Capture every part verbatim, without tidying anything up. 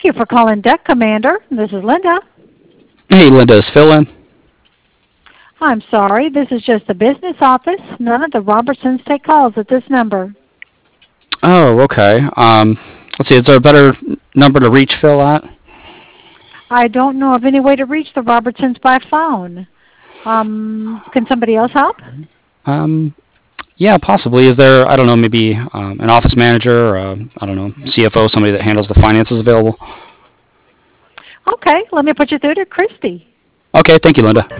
you for calling Deck Commander. This is Linda. Hey, Linda, is Phil in? I'm sorry, this is just the business office. None of the Robertsons take calls at this number. Oh, okay. Um, let's see, is there a better number to reach Phil at? I don't know of any way to reach the Robertsons by phone. Um, can somebody else help? Um, yeah, possibly. Is there, I don't know, maybe um, an office manager or, a, I don't know, C F O, somebody that handles the finances available? Okay, let me put you through to Christy. Okay, thank you, Linda.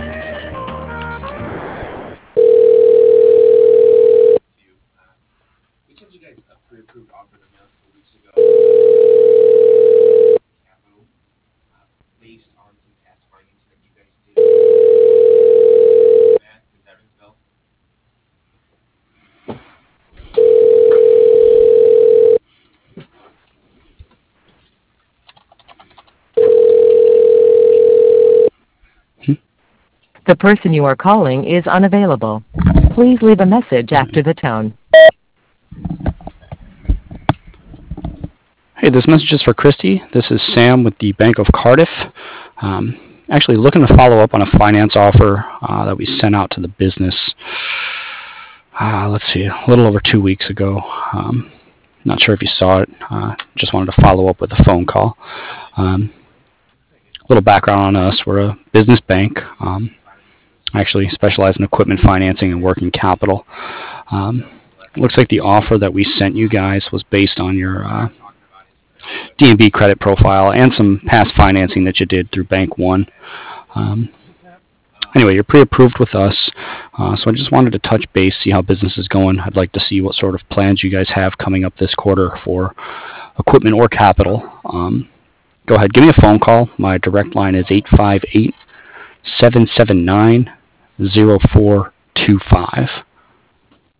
The person you are calling is unavailable. Please leave a message after the tone. Hey, this message is for Christy. This is Sam with the Bank of Cardiff. Um, actually looking to follow up on a finance offer uh, that we sent out to the business, uh, let's see, a little over two weeks ago. Um, not sure if you saw it. Uh, just wanted to follow up with a phone call. Um, a little background on us. We're a business bank. Um, actually specialize in equipment financing and working capital. Um, looks like the offer that we sent you guys was based on your uh, D and B credit profile and some past financing that you did through Bank One. Um, anyway, you're pre-approved with us, uh, so I just wanted to touch base, see how business is going. I'd like to see what sort of plans you guys have coming up this quarter for equipment or capital. Um, go ahead, give me a phone call. My direct line is eight five eight, seven seven nine, zero four two five.